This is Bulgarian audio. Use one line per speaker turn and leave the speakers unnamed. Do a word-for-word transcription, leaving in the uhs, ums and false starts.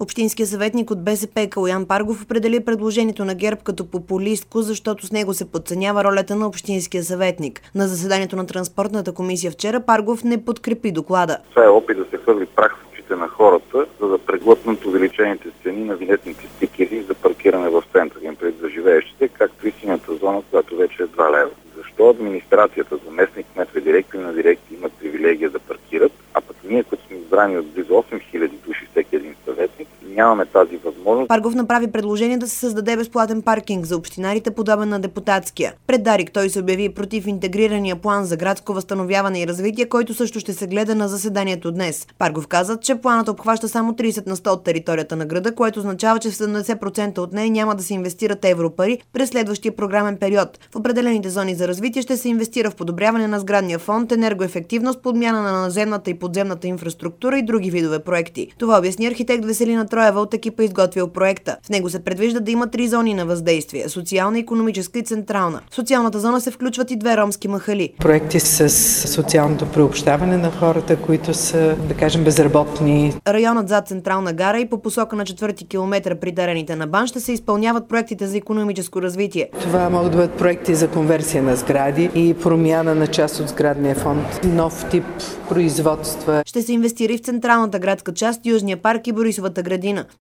Общинският съветник от БСП Калоян Паргов определи предложението на ГЕРБ като популистко, защото с него се подценява ролята на общинския съветник. На заседанието на транспортната комисия вчера Паргов не подкрепи доклада.
Това е опит да се хвърли прах в очите на хората, за да преглътнат увеличените цени на винетните стикери за паркиране в центъра им пред заживеещите, както и синята зона, която вече е два лева. Защо администрацията, заместник кметове, директори на дирекции имат привилегия да паркират, а пък ние, които сме избрани от близо осем хиляди души всеки един съветник, нямаме тази възможност.
Паргов направи предложение да се създаде безплатен паркинг за общинарите, подобен на депутатския. Пред Дарик той се обяви против интегрирания план за градско възстановяване и развитие, който също ще се гледа на заседанието днес. Паргов каза, че планът обхваща само трийсет на сто от територията на града, което означава, че в седемдесет процента от нея няма да се инвестират европари през следващия програмен период. В определените зони за развитие ще се инвестира в подобряване на сградния фонд, енергоефективност, подмяна на наземната и подземната инфраструктура и други видове проекти. Това обясни архитект Веселина Троева от екипа, изготвил проекта. В него се предвижда да има три зони на въздействие – социална, икономическа и централна. В социалната зона се включват и две ромски махали.
Проекти с социалното приобщаване на хората, които са, да кажем, безработни.
Районът зад Централна гара и по посока на четвърти километър при терените на БАН ще се изпълняват проектите за икономическо развитие.
Това могат да бъдат проекти за конверсия на сгради и промяна на част от сградния фонд. Нов тип производства.
Ще се инвестира и в централната градска част, Южния парк и Борисовата градина.